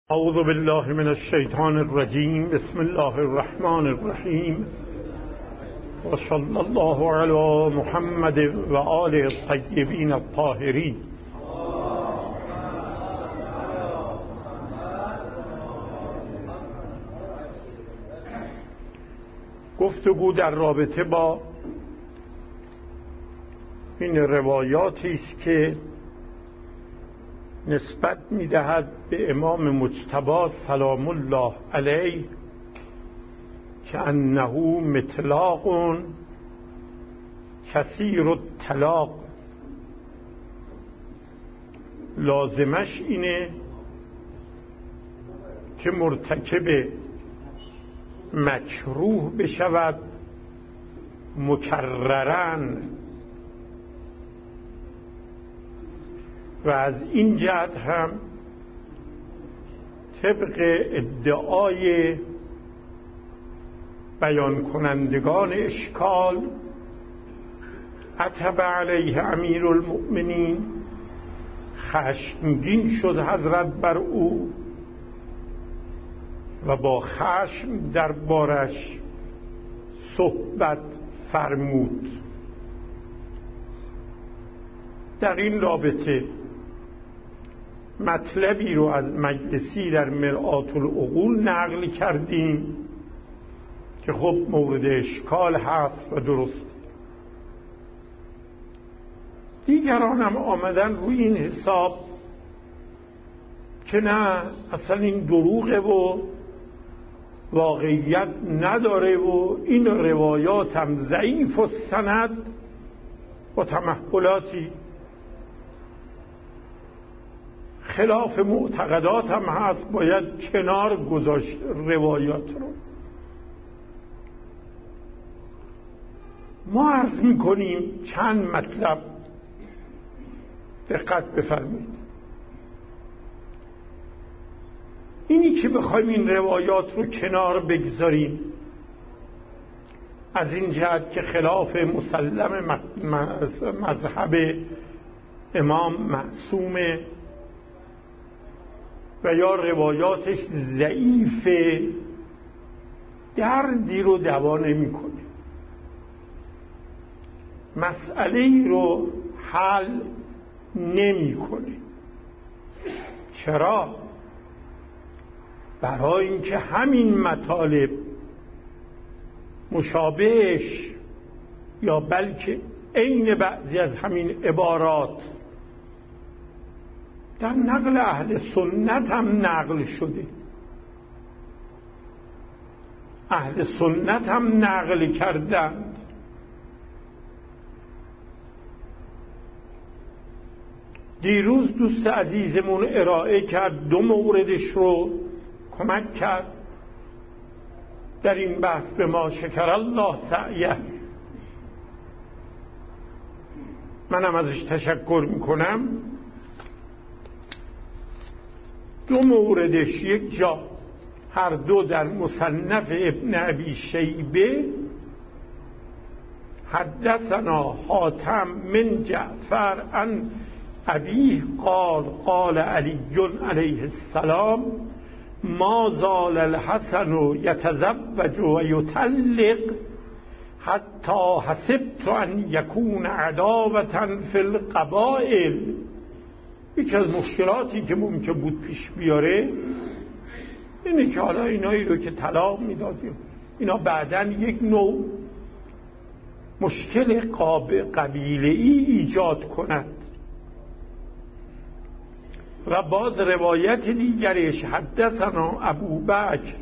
اعوذ بالله من الشیطان الرجیم. بسم الله الرحمن الرحیم و صلی الله علی محمد و آله الطیبین الطاهرین. گفتگو در رابطه با این روایاتی است که نسبت می‌دهد به امام مجتبی سلام الله علیه که انه مطلاق کثیر الطلاق. لازمش اینه که مرتکب مکروه بشود مکررن، و از این جهت هم طبق ادعای بیان کنندگان اشکال عتب علیه امیر المؤمنین، خشمگین شد حضرت بر او و با خشم دربارش صحبت فرمود. در این رابطه مطلبی رو از مجلسی در مرآت العقول نقل کردیم که خب مورد اشکال هست و درست. دیگران هم آمدن روی این حساب که نه، اصلا این دروغه و واقعیت نداره و این روایات هم ضعیف و سند و تمحلاتی خلاف معتقدات هم هست، باید کنار گذاشت روایات رو. ما عرض میکنیم چند مطلب دقت بفرمایید. اینی که بخوایم این روایات رو کنار بگذاریم از این جهت که خلاف مسلم مذهب امام معصومه و یا روایاتش ضعیفه، دردی رو دوا نمی‌کنه، مسئله‌ای رو حل نمی‌کنه. چرا؟ برای اینکه همین مطالب مشابهش یا بلکه عین بعضی از همین عبارات در نقل اهل سنت هم نقل شده، اهل سنت هم نقل کردند. دیروز دوست عزیزمون ارائه کرد، دو موردش رو کمک کرد در این بحث به ما، شکر الله سعیه. منم ازش تشکر میکنم. دو موردش، یک جا هر دو در مصنف ابن ابی شیبه، حدثنا حاتم من جعفر عن ابیه قال علی علیه السلام ما زال الحسن یتزوج و یطلق حتی حسبت ان یکون عداوة فی القبائل. یکی از مشکلاتی که ممکن بود پیش بیاره اینه که حالا اینایی رو که طلاق میدادیم اینا بعداً یک نوع مشکل قبیله‌ای ایجاد کند. و باز روایت دیگرش حدثنا ابو بکر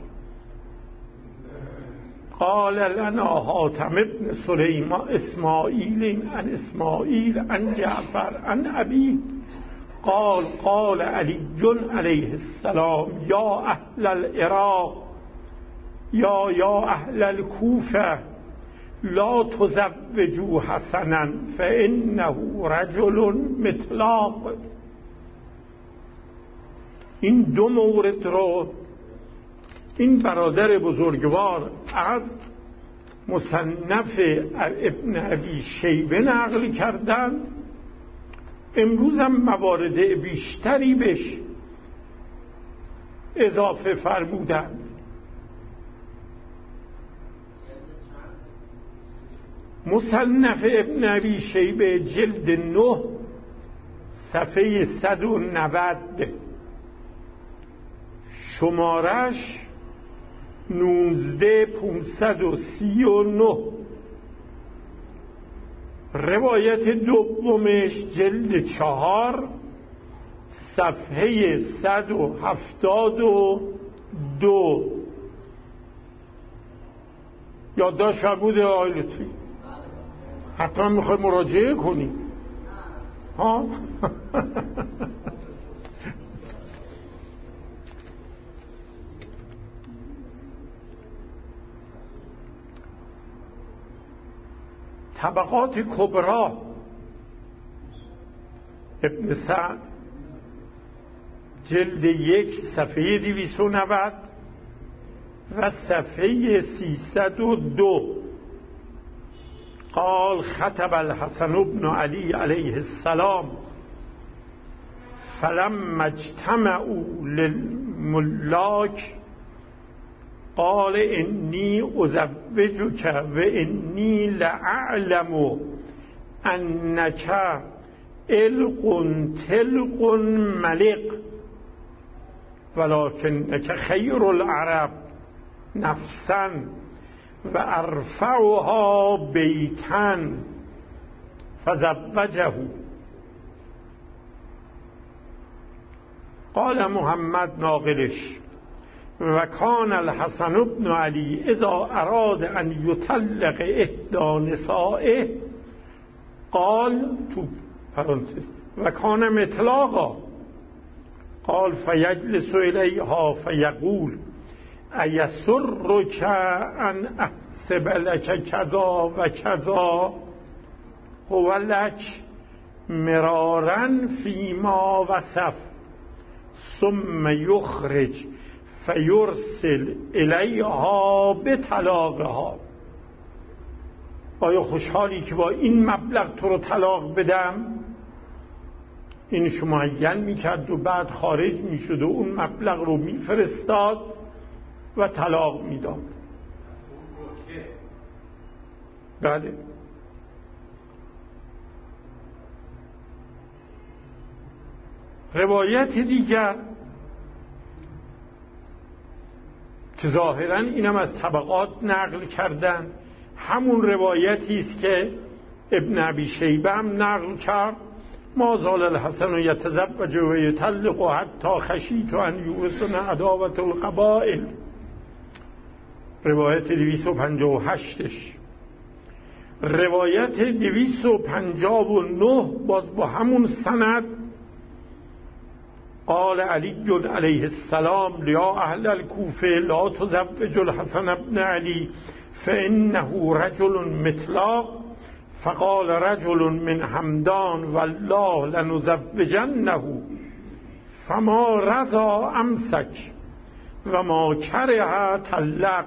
قال لنا حاتم ابن سلیمان اسماعیل عن اسماعیل عن جعفر عن ابی قال علی علیه السلام یا اهل العراق یا اهل الکوفه لا تزوجوا حسنا فانه رجل مطلاق. این دو مورد رو این برادر بزرگوار از مصنف ابن ابی شیبه نقل کردند. امروز هم موارد بیشتری بهش اضافه فرمودند. مصنف ابن ابی شیبه جلد 9 صفحه 190 شمارش 19539. روایت دومش جلد 4 صفحه 172. یادداشت فرموده آقای لطفی؟ حتما میخوای مراجعه کنی ها؟ طبقات کبرا ابن سعد جلد 1 صفحه 290 و صفحه 302. قال خطب الحسن بن علی علیه السلام فلما اجتمعوا للملاک قال انی ازوجک و انی لأعلم انک علق تلق ملق ولکنک خیر العرب نفسا و ارفعها بیتا فزوجه. قال محمد ناقلش و کان الحسن بن علی اذا اراد ان یطلق احدى نسائه قال تو پرانتز و کان مطلاقا قال فیجلس الیها فیقول ایسرک ان احسب لک کذا و کذا هو لک مرارا فیما وصف ثم یخرج فیرسل الیها بطلاقها. آیا خوشحالی که با این مبلغ تو رو طلاق بدم؟ اینشو معین میکرد و بعد خارج میشد و اون مبلغ رو میفرستاد و طلاق میداد. بله. روایت دیگر که ظاهراً اینم از طبقات نقل کردن، همون روایتی است که ابن ابی شیبه هم نقل کرد. ما زال الحسن یتزوج و یطلق حتی خشیت ان یورثنا عداوة القبائل. روایت 258. روایت 259 باز با همون سند قال علی علیه السلام یا اهل الکوفه لا تزوج الحسن بن علی فانه رجل مطلاق فقال رجل من همدان والله لنزوجنه فما رضا امسک و ما کره طلق.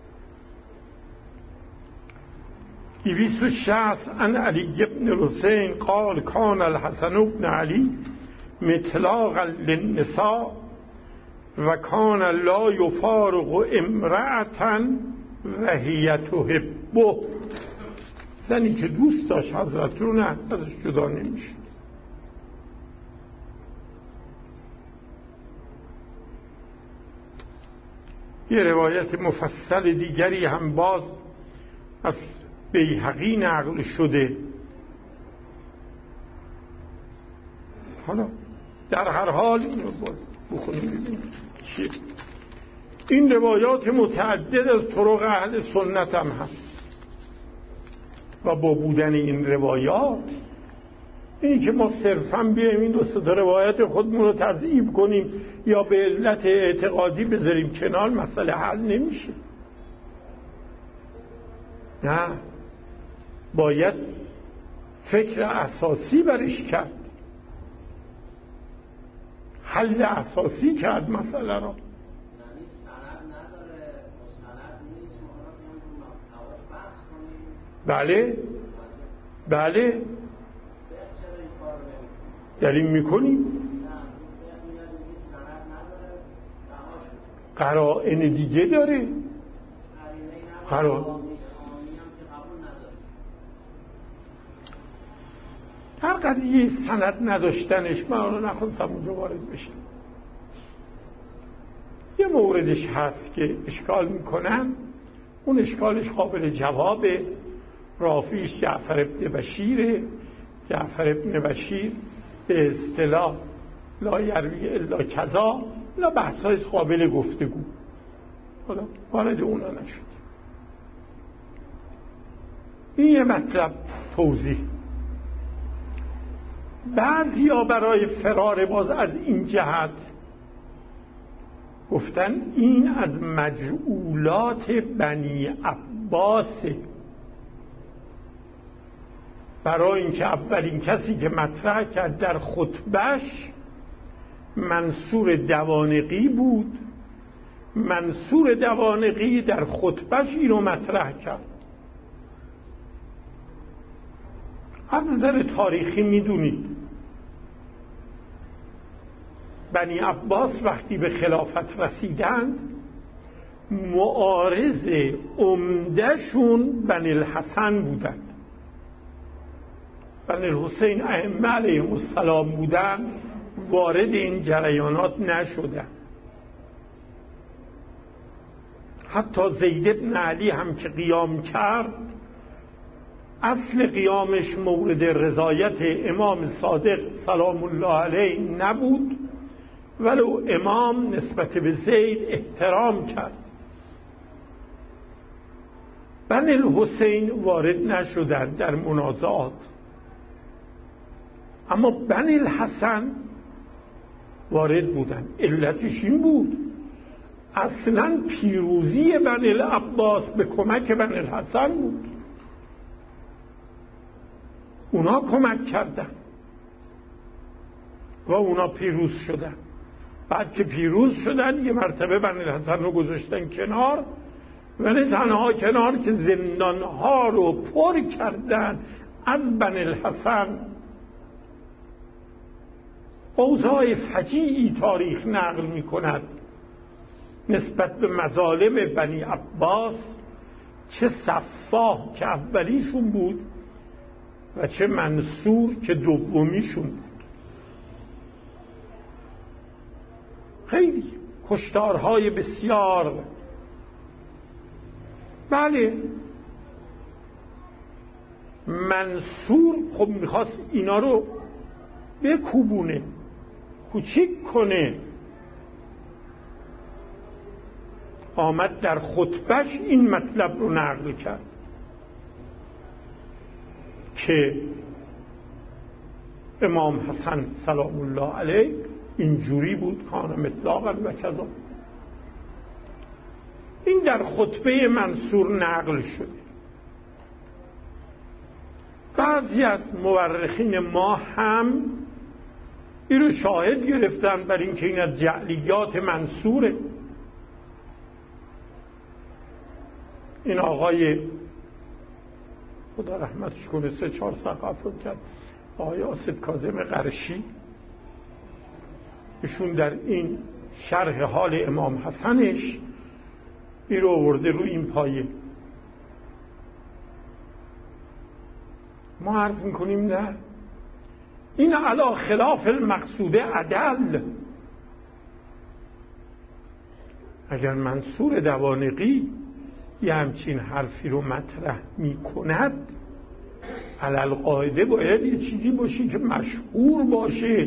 260 عن علی بن الحسین قال کان الحسن بن علی مطلاقا للنساء و کان لا یفارق امرأة و هی تحبه. زنی که دوست داشت حضرت رو نه ازش جدا نمیشد. یه روایت مفصل دیگری هم باز از بیهقی نقل شده. حالا در هر حال بخونیم ببینیم چیه. این روایات متعدد از طرق اهل سنت هم هست و با بودن این روایات اینی که ما صرفاً بیایم این دو تا روایت خودمون رو تضعیف کنیم یا به علت اعتقادی بذاریم کنار مسئله حل نمیشه. نه، باید فکر اساسی برش کرد، حل اساسی کرد مسئله را. بله بله قرائن دیگه داره. در قضیه سند نداشتنش من نخواستم اونجا وارد بشم. یه موردش هست که اشکال میکنم، اون اشکالش قابل جوابه. رافیش جعفر ابن بشیره. جعفر ابن بشیر به اصطلاح لا یروی الا کذا، اینا بحثای قابل گفتگو، حالا وارد اونا نشد. این یه مطلب توضیح. بعضیا برای فرار باز از این جهت گفتن این از مجعولات بنی عباسه، برای اینکه اولین کسی که مطرح کرد در خطبهش منصور دوانقی بود. منصور دوانقی در خطبهش اینو مطرح کرد. از نظر تاریخی میدونید بنی عباس وقتی به خلافت رسیدند معارض عمدهشون بنی الحسن بودند. بنی الحسین ائمه علیهم السلام بودند، وارد این جریانات نشدند. حتی زید بن علی هم که قیام کرد، اصل قیامش مورد رضایت امام صادق سلام الله علیه نبود، ولو امام نسبت به زید احترام کرد. بنی الحسین وارد نشدند در منازعات، اما بنی الحسن وارد بودند. علتش این بود اصلا پیروزی بنی العباس به کمک بنی الحسن بود. اونا کمک کردن و اونا پیروز شدن. بعد که پیروز شدن یه مرتبه بنی الحسن رو گذاشتن کنار، و نه تنها کنار که زندانها رو پر کردن از بنی الحسن. اوضاع فجیعی تاریخ نقل می کند نسبت به مظالم بنی عباس، چه صفاح که اولیشون بود و چه منصور که دومیشون بود. خیلی کشتارهای بسیار. بله منصور خب میخواست اینا رو بکوبونه، کوچیک کنه. آمد در خطبهش این مطلب رو نقل کرد که امام حسن سلام الله علیه اینجوری بود، کان مطلاقا و کذا. این در خطبه منصور نقل شده. بعضی از مورخین ما هم این رو شاهد گرفتن بر این که این از جعلیات منصوره. این آقای خدا رحمتش کنه 3-4 صفحه کرد، آقای آصف کاظم قرشی، ایشون در این شرح حال امام حسنش این رو آورده رو این پایه. ما عرض میکنیم نه، این علی خلاف المقصود عدل. اگر منصور دوانقی یه همچین حرفی رو مطرح میکند، علل قاعده باید یه چیزی باشه که مشهور باشه.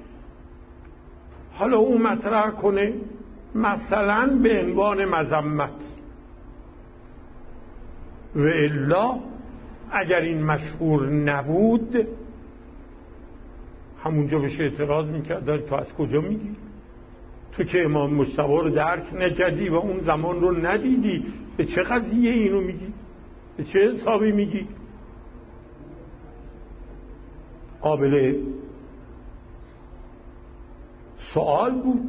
حالا اون مطرح کنه مثلا به عنوان مذمت، و الا اگر این مشهور نبود همونجا بهش اعتراض میکردن تو از کجا میگی؟ تو که امام مجتبی رو درک نکردی و اون زمان رو ندیدی، به چه قضیه اینو میگی؟ به چه حسابی میگی؟ قابل سوال بود.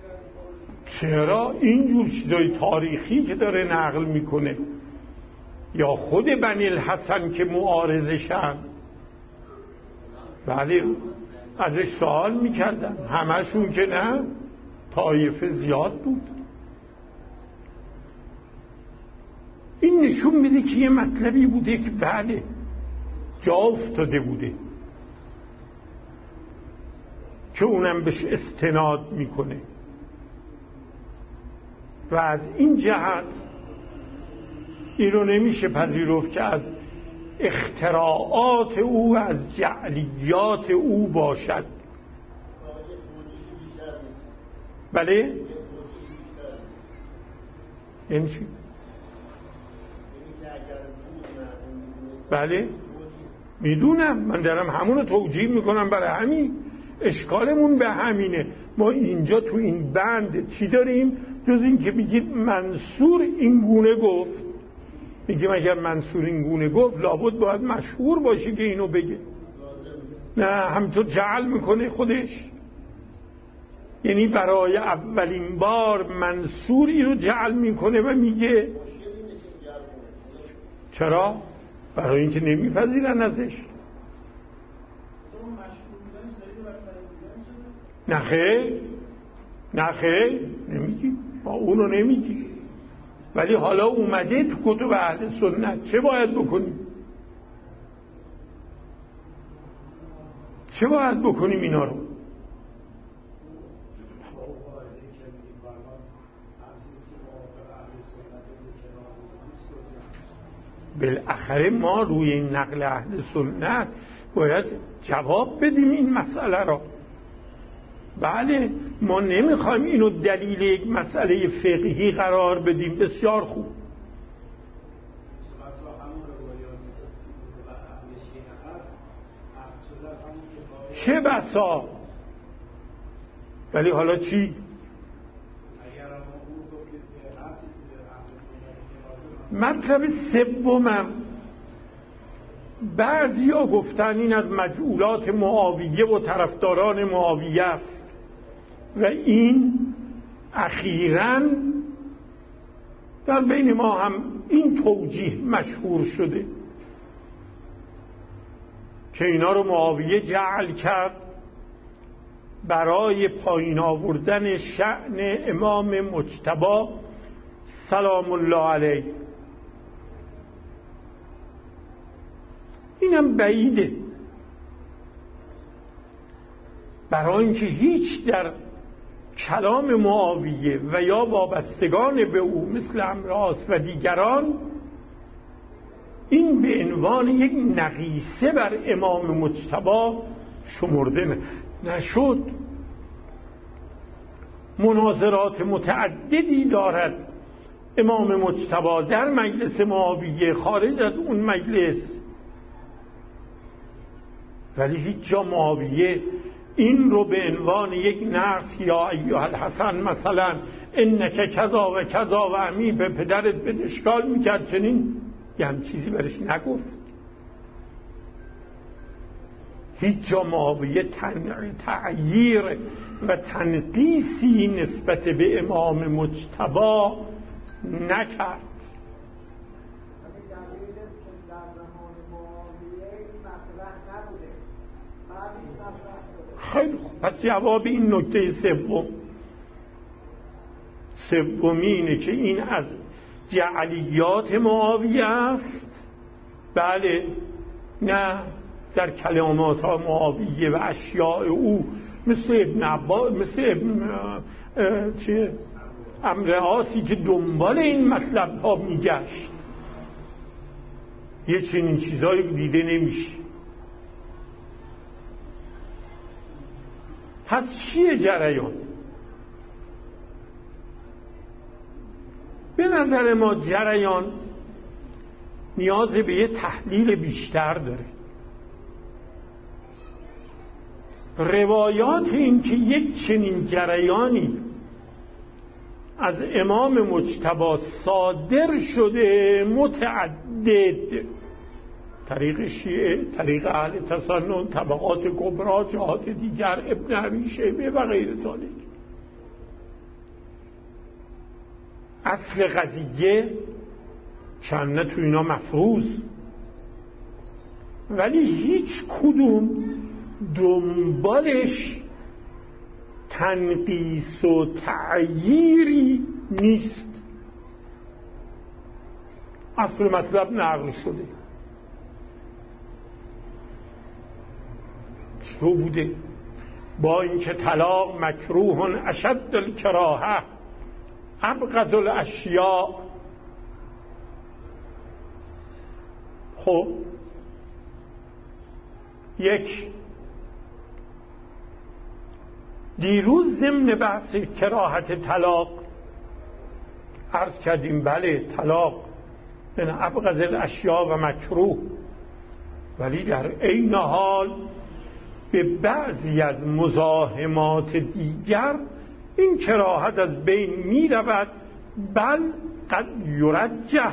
چرا اینجور چیزای تاریخی که داره نقل میکنه، یا خود بنی الحسن که معارضشن؟ بله ازش سوال میکردن، همشون که نه، طایفه زیاد بود. این نشون میده که یه مطلبی بوده که بله جا افتاده بوده که اونم بهش استناد میکنه و از این جهت این رو نمیشه پذیرفت که از اختراعات او و از جعلیات او باشد. بله؟ یعنی چی؟ بله میدونم، من دارم همون رو توجیه میکنم. برای همین اشکالمون به همینه. ما اینجا تو این بند چی داریم جز این که بگید منصور این گونه گفت؟ میگیم اگر منصور این گونه گفت لابد باید مشهور باشه که اینو بگه. نه همینطور جعل میکنه خودش. یعنی برای اولین بار منصور اینو جعل میکنه و میگه. چرا؟ برای اینکه نمیپذیرن ازش. نخیر نمیگیم، ما اونو نمیگیم. ولی حالا اومده تو کتب اهل سنت، چه باید بکنیم؟ چه باید بکنیم اینا رو؟ بالاخره ما روی این نقل اهل سنت باید جواب بدیم این مسئله را. بله ما نمیخوایم اینو دلیل یک مسئله فقهی قرار بدیم. بسیار خوب. چه بسا؟ ولی حالا چی؟ مطلب سومم، بعضیا گفتن این از مجعولات معاویه و طرفداران معاویه است و این اخیراً در بین ما هم این توجیه مشهور شده که اینا رو معاویه جعل کرد برای پایین آوردن شأن امام مجتبی سلام الله علیه. اینم بعیده، برای اینکه هیچ در کلام معاویه و یا وابستگان به او مثل عمرو و دیگران این به عنوان یک نقیصه بر امام مجتبی شمرده نشد. مناظرات متعددی دارد امام مجتبی در مجلس معاویه، خارج از اون مجلس، ولی هیچ جا معاویه این رو به عنوان یک نقص یا ایها الحسن مثلا انک کذا و کذا و امی به پدرت به اشکال میکرد، چنین یه هم چیزی برش نگفت. هیچ جا معاویه تعییر و تنقیسی نسبت به امام مجتبی نکرد. خیلی خوب، پس جواب این نکته سومی اینه که این از جعلیات معاویه است. بله، نه در کلمات معاویه و اشیاء او مثل ابن عباس، مثل عمرو عاصی که دنبال این مطلب ها میگشت، یه چنین چیزایی دیده نمیشه. پس چیه جریان؟ به نظر ما جریان نیاز به یه تحلیل بیشتر داره. روایات این که یک چنین جریانی از امام مجتبی صادر شده متعدد، طریق شیعه، طریق اهل تسنن، طبقات کبرا، جهات دیگر، ابن ابی شیبه و غیر ذالک. اصل قضیه چند تو اینا مفروض، ولی هیچ کدوم دنبالش تنقیص و تعییری نیست. اصل مطلب نقل شده. چطور بوده؟ با اینکه طلاق مکروه اشد الکراهه ابغض الاشیاء. خب یک دیروز ضمن بحث کراهت طلاق عرض کردیم بله طلاق من ابغض الاشیاء و مکروه، ولی در عین حال به بعضی از مزاحمات دیگر این کراهت از بین می رود، بل قد یرجح.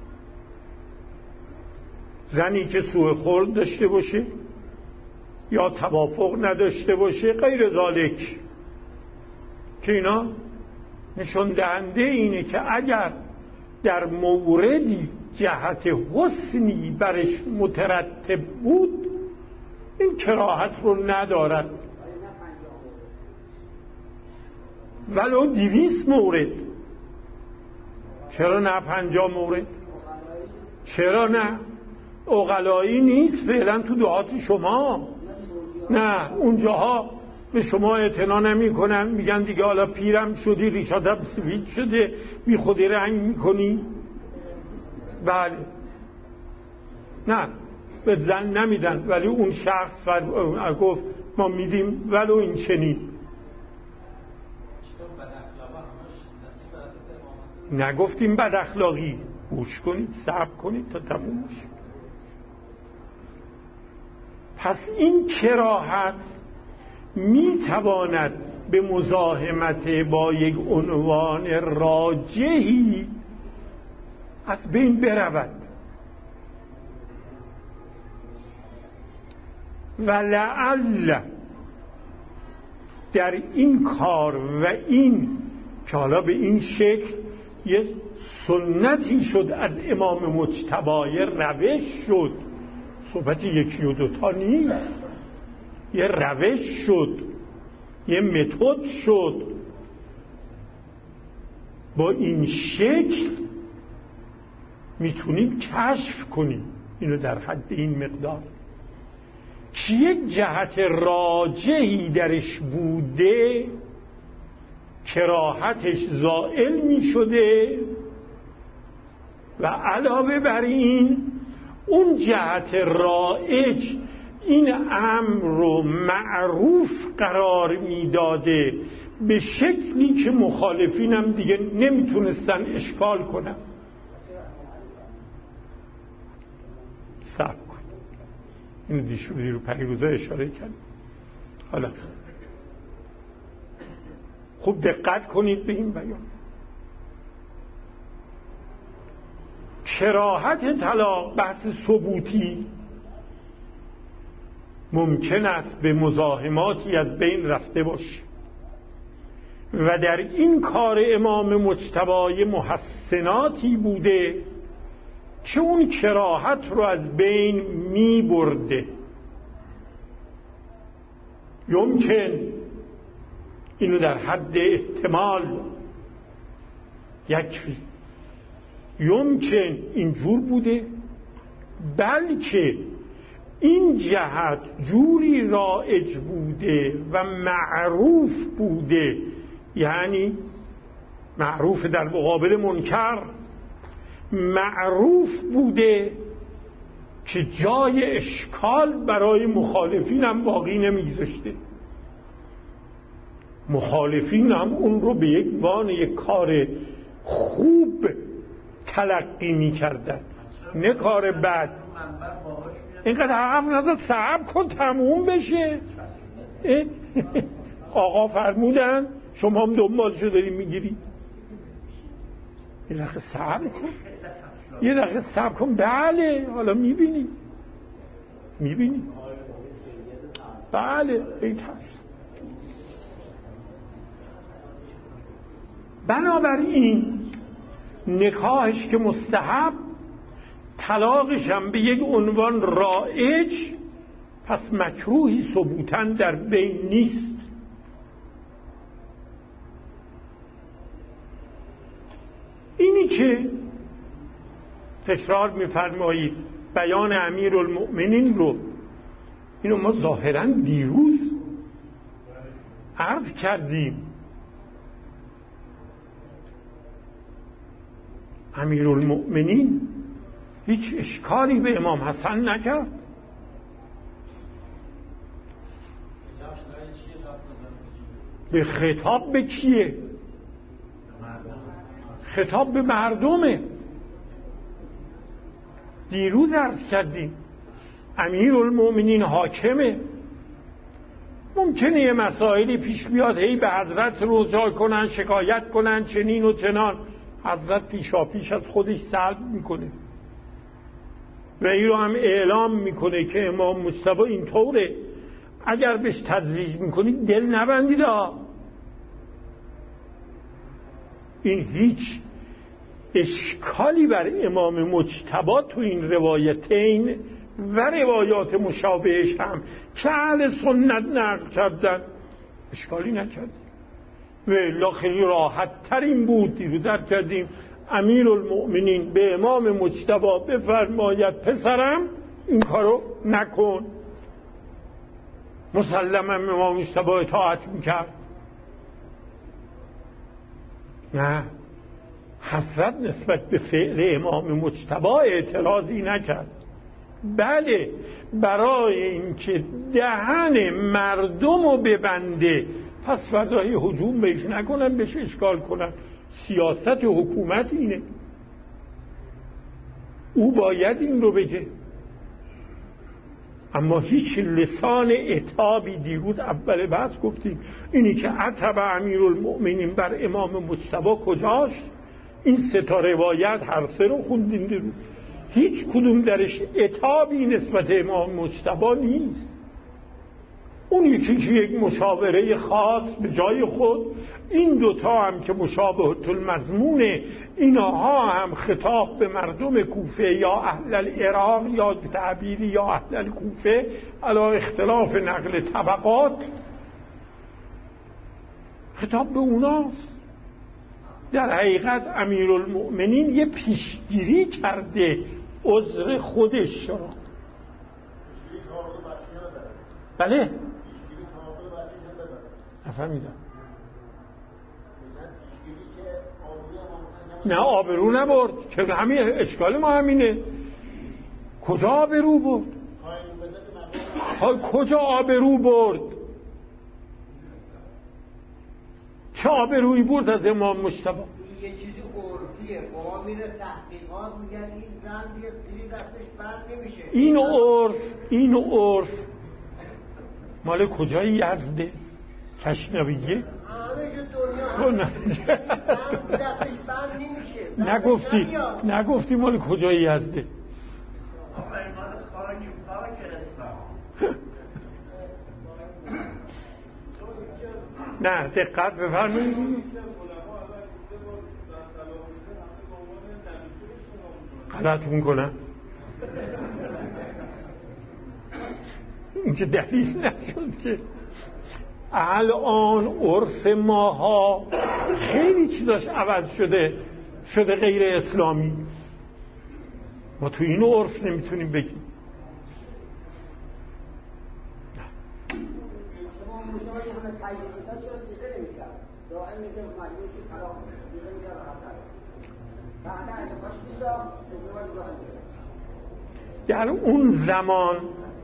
زنی که سوء خلق داشته باشه یا توافق نداشته باشه غیر ذالک، که اینا نشون دهنده اینه که اگر در موردی جهت حسنی برش مترتب بود این کراهت رو ندارد. ولو 200 مورد، چرا نه 50 مورد؟ چرا نه؟ عقلایی نیست فعلا تو دعات شما. نه اونجاها به شما اعتنا نمی کنن، میگن دیگه حالا پیرم شدی، ریشاتم سفید شده، بی خودی رنگ میکنی. بله نه به زن نمیدن، ولی اون شخص گفت ما میدیم ولو این چنین. نگفتیم بد اخلاقی، گوش کنید صبر کنید تا تموم بشه. پس این کراهت میتواند به مزاحمت با یک عنوان راجحی از بین برود و لعل در این کار و این که حالا به این شکل یه سنتی شد از امام مجتبی، روش شد، صحبت یکی و دوتا نیست، یه روش شد، یه متد شد. با این شکل میتونیم کشف کنیم اینو در حد این مقدار که یک جهت راجحی درش بوده کراهتش زائل می شده و علاوه بر این اون جهت رایج این امر رو معروف قرار میداده به شکلی که مخالفینم دیگه نمیتونستن اشکال کنن. صبر کن، اینو دیشوری رو پریروزا اشاره کردیم. حالا خوب دقت کنید به این بیان. کراهت طلاق بحث ثبوتی ممکن است به مزاحماتی از بین رفته باشه و در این کار امام مجتبی محسناتی بوده که اون کراهت رو از بین می برده. یمکن اینو در حد احتمال یکفی، یمکن اینجور بوده، بلکه این جهت جوری رایج بوده و معروف بوده، یعنی معروف در مقابل منکر، معروف بوده که جای اشکال برای مخالفین هم باقی نمیگذاشته. مخالفین هم اون رو به یک وان یک کار خوب تلقی میکردن، نه کار بد. اینقدر حرف نزد، صبر کن تموم بشه. آقا فرمودن شما هم دنبالشو داری میگیری. یه دقیقه صبر کن، یه دقیقه صبر کن. بله حالا میبینی بله ایت هست. بنابراین نکاحش که مستحب طلاقش هم به یک عنوان رایج، پس مکروهی ثبوتاً در بین نیست. اینی که تکرار می‌فرمایید بیان امیرالمؤمنین رو، اینو ما ظاهراً دیروز عرض کردیم. امیرالمؤمنین هیچ اشکالی به امام حسن نکرد. به خطاب به کیه؟ خطاب به مردمه. دیروز عرض کردیم امیرالمؤمنین حاکمه. ممکنه یه مسائلی پیش بیاد هی به حضرت رجوع کنن، شکایت کنن، چنین و چنان. حضرت پیشاپیش از خودش سلب میکنه و این رو هم اعلام میکنه که امام مجتبی اینطوره، اگر بهش تزریق میکنید دل نبندید. این هیچ اشکالی بر امام مجتبی تو این روایتین و روایات مشابهش هم که اهل سنت نقل کردن اشکالی نکرد. و الا خیلی راحت ترین بود. دیروز عرض کردیم امیرالمؤمنین به امام مجتبی بفرماید پسرم این کارو نکن. مسلما امام مجتبی اطاعت میکرد. نه، حسرت نسبت به فعل امام مجتبی اعتراضی نکرد. بله، برای اینکه دهن مردم رو ببنده، پس فردای هجوم بهش نکنن، بهش اشکال کنن. سیاست حکومت اینه، او باید این رو بگه. اما هیچ لسان عتابی دیروز اول بحث گفتیم اینی که عتب امیرالمؤمنین بر امام مجتبی کجاست؟ این سه تا روایت هر سه رو خوندیم دیروز، هیچ کدوم درش عتابی نسبت امام مجتبی نیست. اون یکی که یک مشاوره خاص به جای خود، این دوتا هم که مشابهت المضمونه، اینها هم خطاب به مردم کوفه یا اهل العراق یا تعبیری یا اهل الکوفه علی اختلاف نقل طبقات، خطاب به اوناست. در حقیقت امیرالمؤمنین یه پیشگیری کرده عذر خودش را. بله نفهمیدم. نه آبرو نبرد، که همین اشکال ما همینه. کجا آبرو برد؟ کجا آبرو برد؟ چه آبرویی برد از امام مجتبی؟ یه چیزی عرفیه، با میره تحقیقات میگن این زن دیگه پیری دستش بند نمیشه. این عرف مال کجای یزده؟ کشنویه؟ همه دنیا نگفتی مال کجای یزده؟ نه دقت بفرمایید. غلط میکنم. این که دلیل نشد که الان عرف ماها خیلی چیزاش عوض شده غیر اسلامی. ما تو این عرف نمیتونیم بگیم. در اون زمان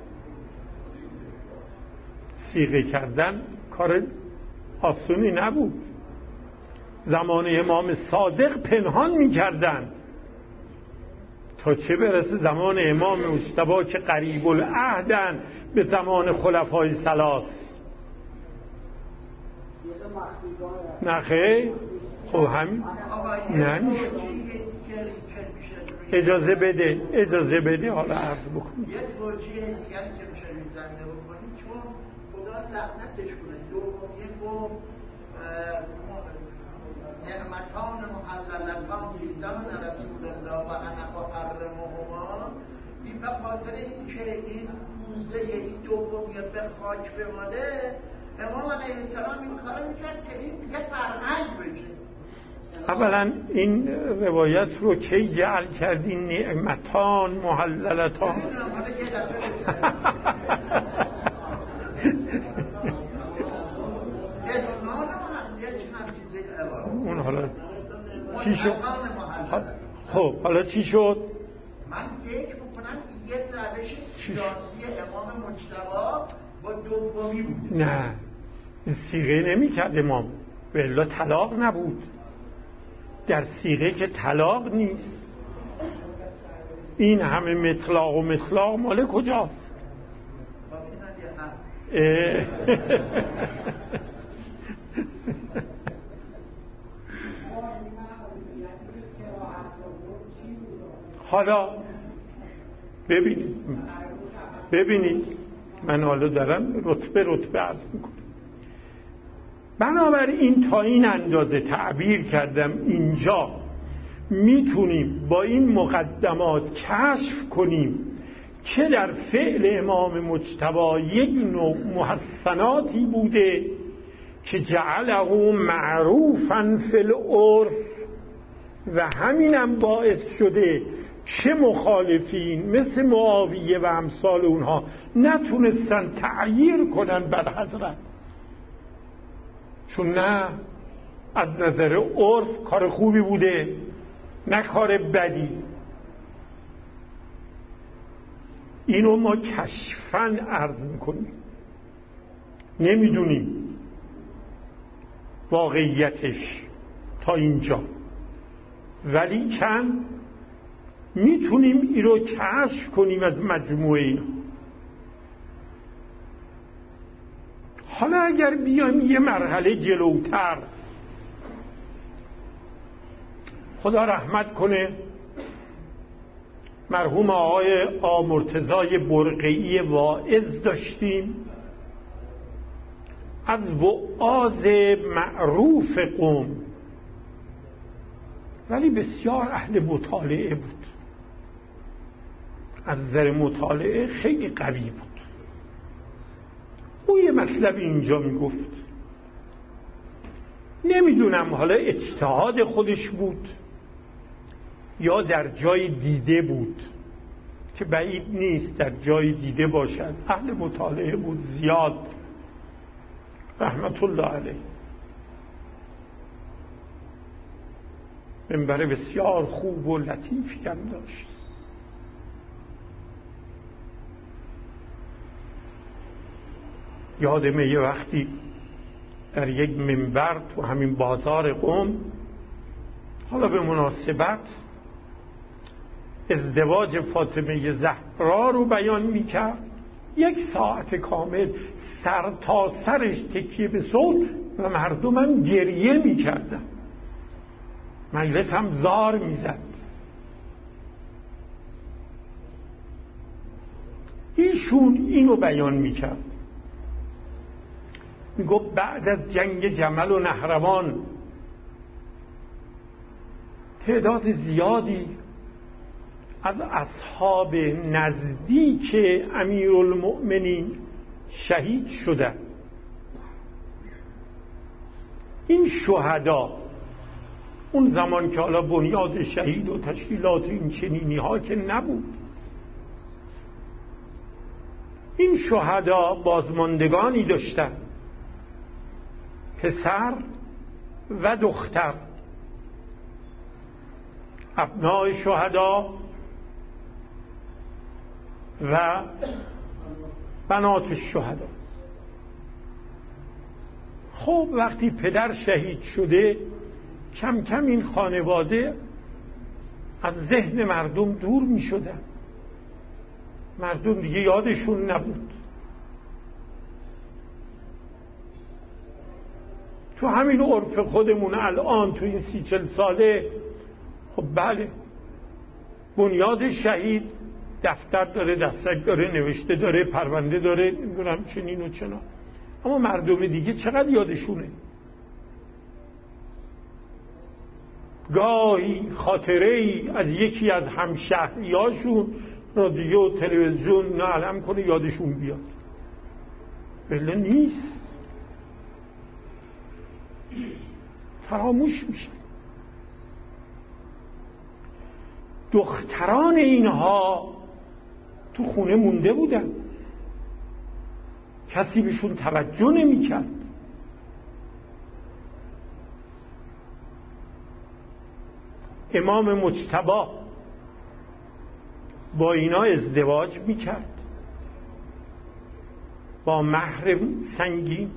صیغه کردن کار آسونی نبود. زمان امام صادق پنهان می‌کردند، تا چه برسه زمان امام مجتبی که قریب العهدن به زمان خلفای ثلاث. نه خیر، خب همین نمیشه. اجازه بده حالا عرض بکنم. یک توجیه دیگری که میشه روی زمینه بکنیم، چون خدا لعنتش کنه. دومیه گفت نعمتان محللتان فی زمن رسول الله و انا احرمهما، این به خاطر اینکه این موزه این دومیت به خاک بماله، امام علیه السلام این کار میکرد که این دیگه فرهنگ بشه. اولا این روایت رو کی جعل کردین؟ نعمتان محللتان؟ اون حالا چی شد؟ خب حالا چی شد؟ من فکر میکنم یه روش سیاسی امام مجتبی با دومی بود. نه صیغه نمی کرد امام، ولی طلاق نبود. در صیغه که طلاق نیست. این همه مطلاق و مطلاق مال کجاست؟ حالا ببینید من حالا دارم رتبه عرض میکنم. بنابراین تا این اندازه تعبیر کردم اینجا میتونیم با این مقدمات کشف کنیم که در فعل امام مجتبی یک نوع محسناتی بوده که جعله معروفا فی العرف و همینم باعث شده چه مخالفین مثل معاویه و امثال اونها نتونستن تعییر کنن بر حضرت، چون نه از نظر عرف کار خوبی بوده نه کار بدی. اینو ما کشفاً عرض میکنیم، نمیدونیم واقعیتش تا اینجا، ولی کم میتونیم این رو کشف کنیم از مجموعه اینا. حالا اگر بیایم یه مرحله جلوتر، خدا رحمت کنه مرحوم آقای مرتضی برقعی واعظ داشتیم، از وعاظ معروف قوم، ولی بسیار اهل مطالعه بود، از نظر مطالعه خیلی قوی بود. او یه مطلب اینجا میگفت، نمیدونم حالا اجتهاد خودش بود یا در جای دیده بود، که بعید نیست در جای دیده باشد. اهل مطالعه بود زیاد رحمت الله علیه، منبر بسیار خوب و لطیفی هم داشت. یادمه یه وقتی در یک منبر تو همین بازار قم، حالا به مناسبت ازدواج فاطمه زهرا رو بیان میکرد، 1 ساعت کامل سر تا سرش تکیه به صوت و مردم هم گریه میکردن، مجلس هم زار میزد. ایشون اینو بیان میکرد، میگفت بعد از جنگ جمل و نهروان تعداد زیادی از اصحاب نزدیک امیرالمؤمنین شهید شدند. این شهدا اون زمان که حالا بنیاد شهید و تشکیلات این چنینی ها که نبود، این شهدا بازماندگانی داشتن، پسر و دختر، ابنای شهدا و بنات شهدا. خب وقتی پدر شهید شده کم کم این خانواده از ذهن مردم دور می شدن، مردم دیگه یادشون نبود. تو همین عرف خودمون الان تو این 30-40 ساله، خب بله بنیاد شهید دفتر داره، دستک داره، نوشته داره، پرونده داره، نمیدونم چنین و چنا، اما مردم دیگه چقدر یادشونه؟ گاهی خاطره ای از یکی از همشهریاشون رادیو تلویزیون نعلم کنه یادشون بیاد، بله نیست، فراموش میشه. دختران اینها تو خونه مونده بودن، کسی بهشون توجه نمی کرد. امام مجتبی با اینا ازدواج می کرد، با مهر سنگین،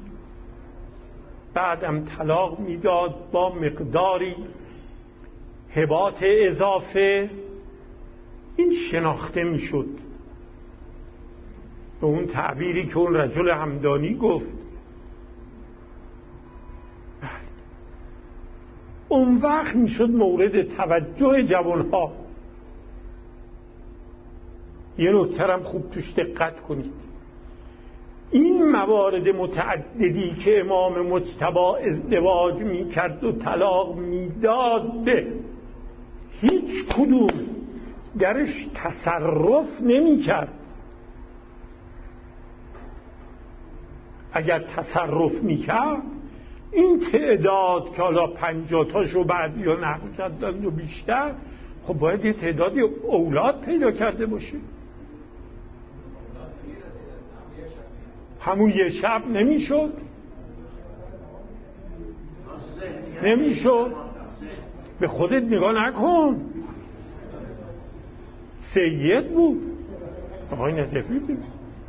بعدم طلاق میداد با مقداری هبات اضافه. این شناخته میشد به اون تعبیری که اون رجل همدانی گفت. اون وقت میشد مورد توجه جوانها. یه نکترم خوب توش دقت کنید، این موارد متعددی که امام مجتبی ازدواج میکرد و طلاق میداد، هیچ کدوم درش تصرف نمیکرد. اگر تصرف میکرد این تعداد که حالا 50 تاشو بعد یا نقل کردن و بیشتر، خب باید یه تعدادی اولاد پیدا کرده باشه. همون یه شب نمیشد، به خودت نگاه نکن. سید بود آقای نجفی بود. ذهنیت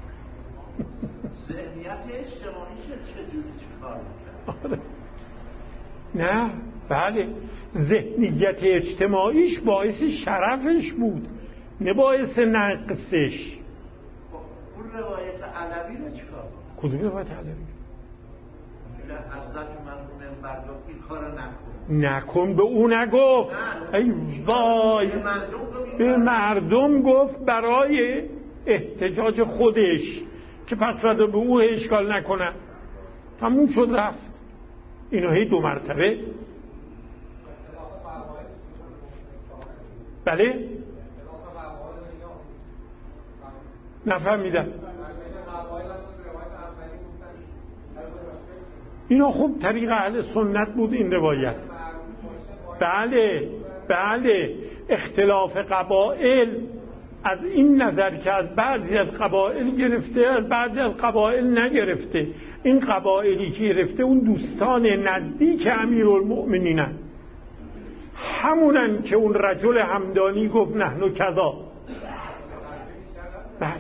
اجتماعیش چجوری چیکار می‌کرد؟ نه بله، ذهنیت اجتماعیش باعث شرفش بود، نه باعث نقصش. اون روایت علوی رو چیکار؟ کدوم روایت علوی؟ حضرت مرحوم بردار این کارو نکن به او نگفت. ای وای، به مردم گفت برای احتجاج خودش که پس ردا به او اشکال نکنن. تموم شد رفت. اینو هی 2 مرتبه. بله نفهمیدم. اینا خوب طریق اهل سنت بود این روایت. بله اختلاف قبائل از این نظر که از بعضی از قبائل گرفته، از بعضی از قبائل نگرفته. این قبائلی که گرفته اون دوستان نزدیک امیرالمؤمنینن، همونن که اون رجل همدانی گفت نحن کذا. بله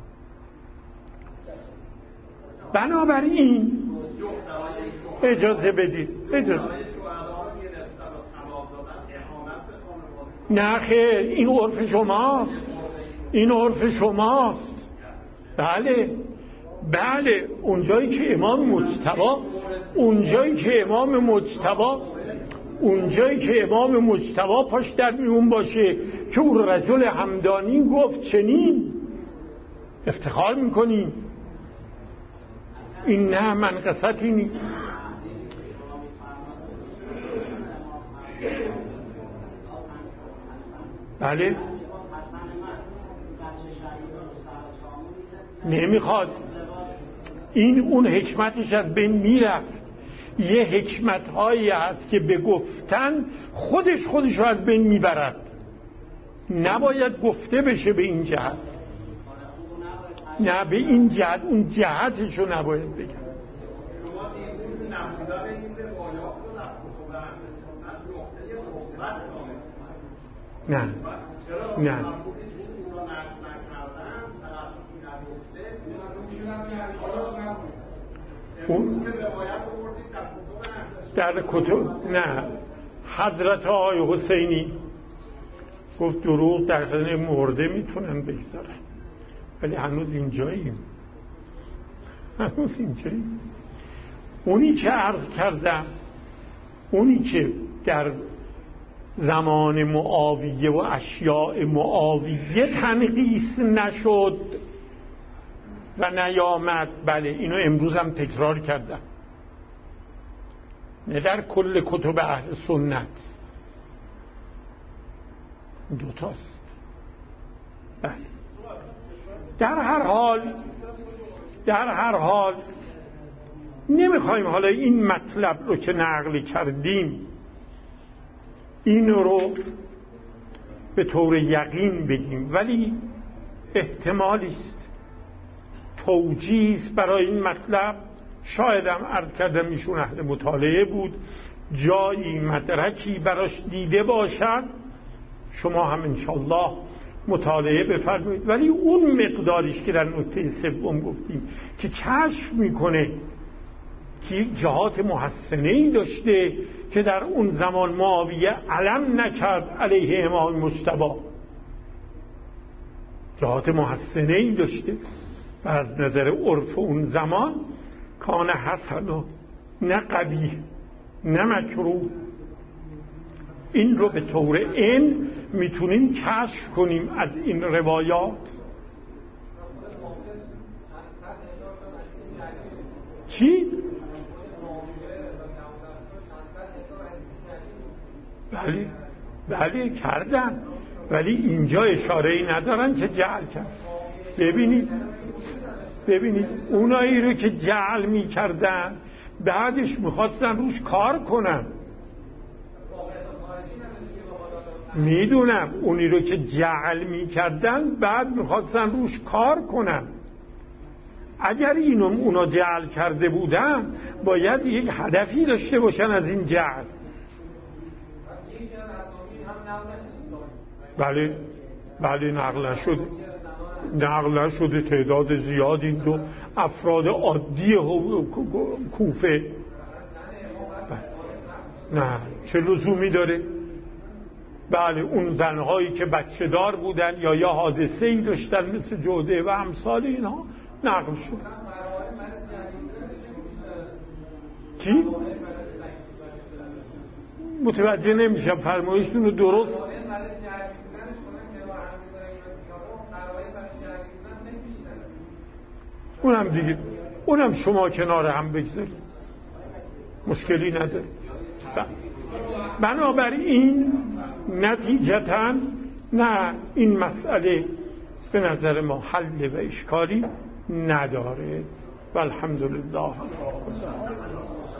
بنابراین اجازه بدید، نه خیر، این عرف شماست. بله اونجایی که امام مجتبی پاش در میون باشه که اون رجل همدانی گفت چنین، افتخار میکنیم. این نه منقصتی نیست. بله نمیخواد، این اون حکمتش از بین میرفت. یه حکمت هایی هست که به گفتن خودش رو از بین میبرد، نباید گفته بشه به این جهت، نه به این جهت، اون جهتش رو نباید بگم. شما دیروز نمودار این روایات رو در کتب اهل سنت نقطه قوت دانستن. نه اون در کتب نه. حضرت آقای حسینی گفت دروغ در خدمت مرده میتونن بگذارن، ولی هنوز اینجاییم. اونی که عرض کردم، اونی که در زمان معاویه و اشیاء معاویه تنقیس نشد و نیامد، بله اینو امروز هم تکرار کردم، نه در کل کتب اهل سنت، دوتاست. بله. در هر حال نمیخوایم حالا این مطلب رو که نقل کردیم این رو به طور یقین بگیم، ولی احتمالی است، توجیه است برای این مطلب. شاید هم عرض کردم ایشون اهل مطالعه بود، جایی مدرکی براش دیده باشد، شما هم انشالله مطالعه بفرمایید. ولی اون مقداریش که در نکته سوم گفتیم که کشف میکنه که یک جهات محسنه‌ای داشته که در اون زمان معاویه علم نکرد علیه امام مجتبی، جهات محسنه‌ای داشته و از نظر عرف اون زمان کان حسن و نه قبیح نه مکروه. این رو به طور این میتونیم کشف کنیم از این روایات. چی؟ بله کردن، ولی اینجا اشاره‌ای ندارن که جعل کرد. ببینید اونایی رو که جعل میکردن بعدش میخواستن روش کار کنن. میدونم اونی رو که جعل میکردن بعد میخواستن روش کار کنن. اگر اونا جعل کرده بودن باید یک هدفی داشته باشن از این جعل. بله نقل نشده تعداد زیاد این دو افراد عادی کوفه. نه چه لزومی داره؟ بله اون زنهایی که بچه دار بودن یا حادثه‌ای داشتن مثل جوده و امثال اینها نقل شد. چی؟ متوجه نمیشم فرمایشتون رو درست. اونم شما کنار هم بگذارید، مشکلی نداره. بنابراین نتیجتاً نه این مسئله به نظر ما حل و اشکالی نداره. والحمدلله.